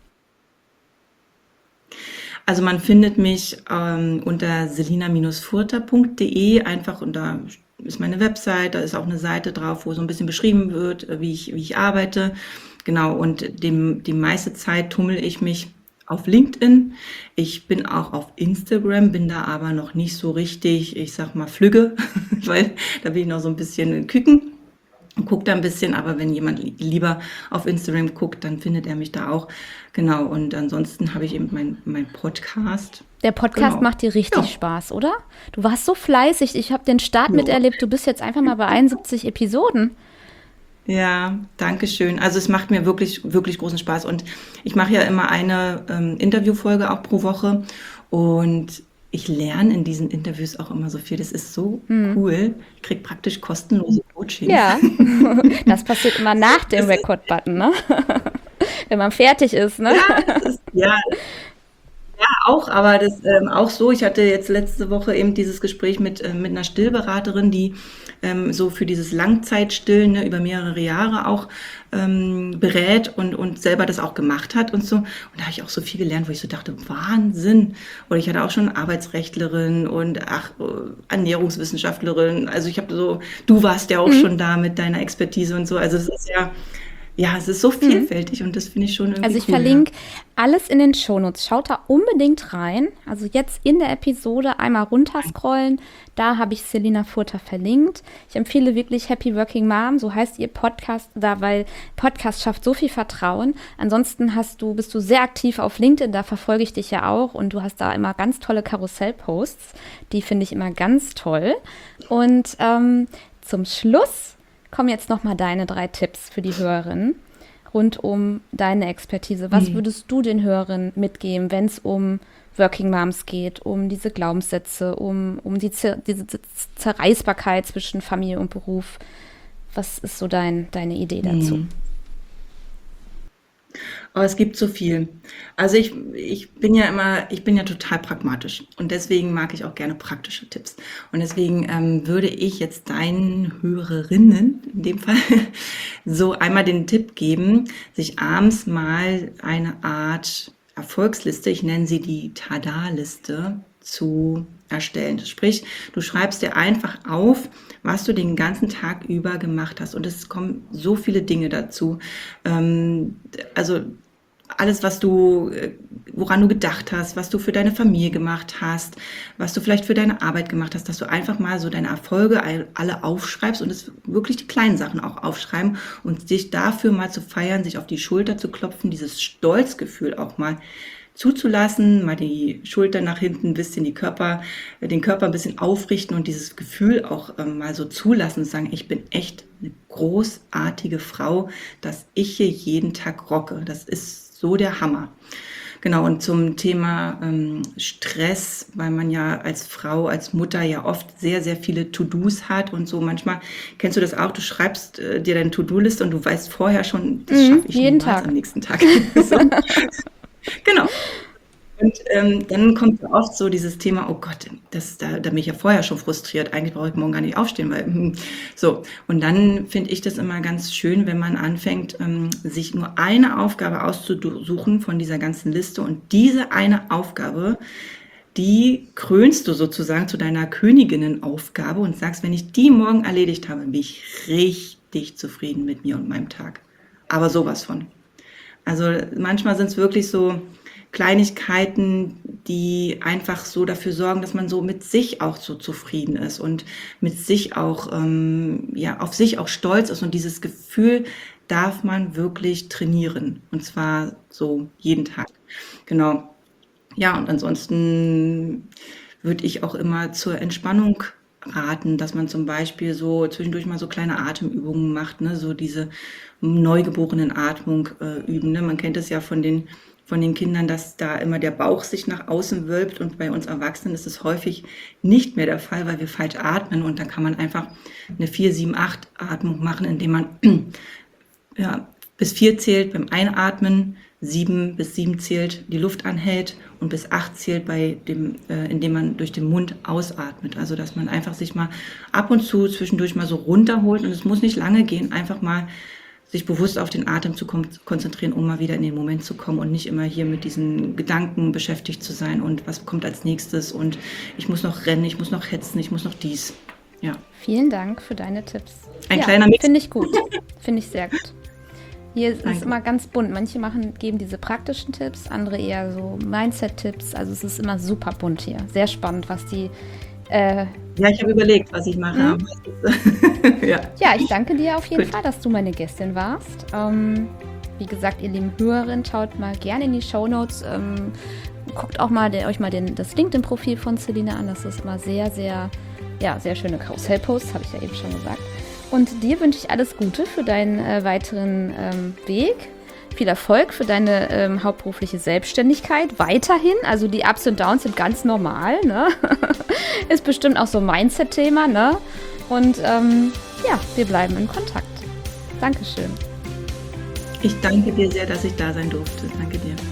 Also man findet mich ähm, unter selina-furter punkt de, einfach, und da ist meine Website, da ist auch eine Seite drauf, wo so ein bisschen beschrieben wird, äh, wie ich, wie ich arbeite. Genau, und dem, die meiste Zeit tummel ich mich auf LinkedIn. Ich bin auch auf Instagram, bin da aber noch nicht so richtig, ich sag mal, flügge, weil da bin ich noch so ein bisschen küken und guckt da ein bisschen, aber wenn jemand li- lieber auf Instagram guckt, dann findet er mich da auch. Genau, und ansonsten habe ich eben mein, mein Podcast. Der Podcast Genau. macht dir richtig Ja. Spaß, oder? Du warst so fleißig. Ich habe den Start Ja. miterlebt. Du bist jetzt einfach mal bei einundsiebzig Episoden. Ja, danke schön. Also es macht mir wirklich, wirklich großen Spaß. Und ich mache ja immer eine ähm, Interviewfolge auch pro Woche. Und ich lerne in diesen Interviews auch immer so viel. Das ist so cool. Ich kriege praktisch kostenlose Coachings. Ja, das passiert immer nach dem Das ist, Record-Button, ne? Wenn man fertig ist, ne? das ist, ja, ja, auch, aber das ähm, auch so. Ich hatte jetzt letzte Woche eben dieses Gespräch mit, äh, mit einer Stillberaterin, die ähm, so für dieses Langzeitstillen, ne, über mehrere Jahre auch ähm, berät und, und selber das auch gemacht hat und so. Und da habe ich auch so viel gelernt, wo ich so dachte, Wahnsinn. Oder ich hatte auch schon eine Arbeitsrechtlerin und ach, äh, Ernährungswissenschaftlerin. Also ich habe so, du warst ja auch schon da mit deiner Expertise und so. Also es ist ja, ja, es ist so vielfältig und das finde ich schon irgendwie Also ich cool. Ja. verlinke alles in den Shownotes. Schaut da unbedingt rein. Also jetzt in der Episode einmal runterscrollen. Da habe ich Selina Furter verlinkt. Ich empfehle wirklich Happy Working Mom, so heißt ihr Podcast, da, weil Podcast schafft so viel Vertrauen. Ansonsten hast du, bist du sehr aktiv auf LinkedIn, da verfolge ich dich ja auch und du hast da immer ganz tolle Karussellposts. Die finde ich immer ganz toll. Und ähm, zum Schluss kommen jetzt nochmal deine drei Tipps für die Hörerinnen rund um deine Expertise. Was würdest du den Hörerinnen mitgeben, wenn es um Working Moms geht, um diese Glaubenssätze, um, um die Zer diese Zerreißbarkeit zwischen Familie und Beruf? Was ist so dein, deine Idee dazu? Mhm. Aber es gibt so viel. Also ich, ich bin ja immer, ich bin ja total pragmatisch und deswegen mag ich auch gerne praktische Tipps. Und deswegen ähm, würde ich jetzt deinen Hörerinnen in dem Fall so einmal den Tipp geben, sich abends mal eine Art Erfolgsliste, ich nenne sie die Tada-Liste, zu erstellen. Sprich, du schreibst dir einfach auf, was du den ganzen Tag über gemacht hast. Und es kommen so viele Dinge dazu. Ähm, also alles, was du, äh, woran du gedacht hast, was du für deine Familie gemacht hast, was du vielleicht für deine Arbeit gemacht hast, dass du einfach mal so deine Erfolge all- alle aufschreibst und es wirklich die kleinen Sachen auch aufschreiben und dich dafür mal zu feiern, sich auf die Schulter zu klopfen, dieses Stolzgefühl auch mal zuzulassen, mal die Schulter nach hinten ein bisschen, die Körper, den Körper ein bisschen aufrichten und dieses Gefühl auch ähm, mal so zulassen und sagen, ich bin echt eine großartige Frau, dass ich hier jeden Tag rocke. Das ist so der Hammer. Genau, und zum Thema ähm, Stress, weil man ja als Frau, als Mutter ja oft sehr, sehr viele To-Dos hat und so. Manchmal, kennst du das auch, du schreibst äh, dir deine To-Do-Liste und du weißt vorher schon, das Mhm, schaffe ich jeden niemals Tag. am nächsten Tag. So. Genau. Und ähm, dann kommt ja oft so dieses Thema, oh Gott, das, da, da bin ich ja vorher schon frustriert, eigentlich brauche ich morgen gar nicht aufstehen, weil hm, so. Und dann finde ich das immer ganz schön, wenn man anfängt, ähm, sich nur eine Aufgabe auszusuchen von dieser ganzen Liste und diese eine Aufgabe, die krönst du sozusagen zu deiner Königinnenaufgabe und sagst, wenn ich die morgen erledigt habe, bin ich richtig zufrieden mit mir und meinem Tag. Aber sowas von. Also manchmal sind es wirklich so Kleinigkeiten, die einfach so dafür sorgen, dass man so mit sich auch so zufrieden ist und mit sich auch, ähm, ja, auf sich auch stolz ist. Und dieses Gefühl darf man wirklich trainieren. Und zwar so jeden Tag. Genau. Ja, und ansonsten würde ich auch immer zur Entspannung raten, dass man zum Beispiel so zwischendurch mal so kleine Atemübungen macht, ne, so diese neugeborenen Atmung äh, üben. Ne? Man kennt es ja von den, von den Kindern, dass da immer der Bauch sich nach außen wölbt und bei uns Erwachsenen ist es häufig nicht mehr der Fall, weil wir falsch atmen und da kann man einfach eine vier sieben acht Atmung machen, indem man ja, bis vier zählt beim Einatmen, sieben bis sieben zählt, die Luft anhält und bis acht zählt, bei dem, äh, indem man durch den Mund ausatmet. Also dass man einfach sich mal ab und zu zwischendurch mal so runterholt und es muss nicht lange gehen, einfach mal sich bewusst auf den Atem zu kon- konzentrieren, um mal wieder in den Moment zu kommen und nicht immer hier mit diesen Gedanken beschäftigt zu sein und was kommt als nächstes und ich muss noch rennen, ich muss noch hetzen, ich muss noch dies. Ja. Vielen Dank für deine Tipps. Ein ja, kleiner Mix. Finde ich gut. Finde ich sehr gut. Hier ist es Danke. immer ganz bunt. Manche machen, geben diese praktischen Tipps, andere eher so Mindset-Tipps. Also es ist immer super bunt hier. Sehr spannend, was die... Äh, Ja, ich habe überlegt, was ich mache. Hm? aber es ist- ja. ja, ich danke dir auf jeden Gut. Fall, dass du meine Gästin warst. Ähm, wie gesagt, ihr lieben Hörerinnen, schaut mal gerne in die Shownotes. Ähm, guckt auch mal der, euch mal den, das LinkedIn-Profil von Selina an. Das ist immer sehr, sehr, ja, sehr schöne Karussellposts, habe ich ja eben schon gesagt. Und dir wünsche ich alles Gute für deinen äh, weiteren ähm, Weg. Viel Erfolg für deine ähm, hauptberufliche Selbstständigkeit weiterhin. Also die Ups und Downs sind ganz normal. Ne? Ist bestimmt auch so ein Mindset-Thema. Ne? Und ähm, ja, wir bleiben in Kontakt. Dankeschön. Ich danke dir sehr, dass ich da sein durfte. Danke dir.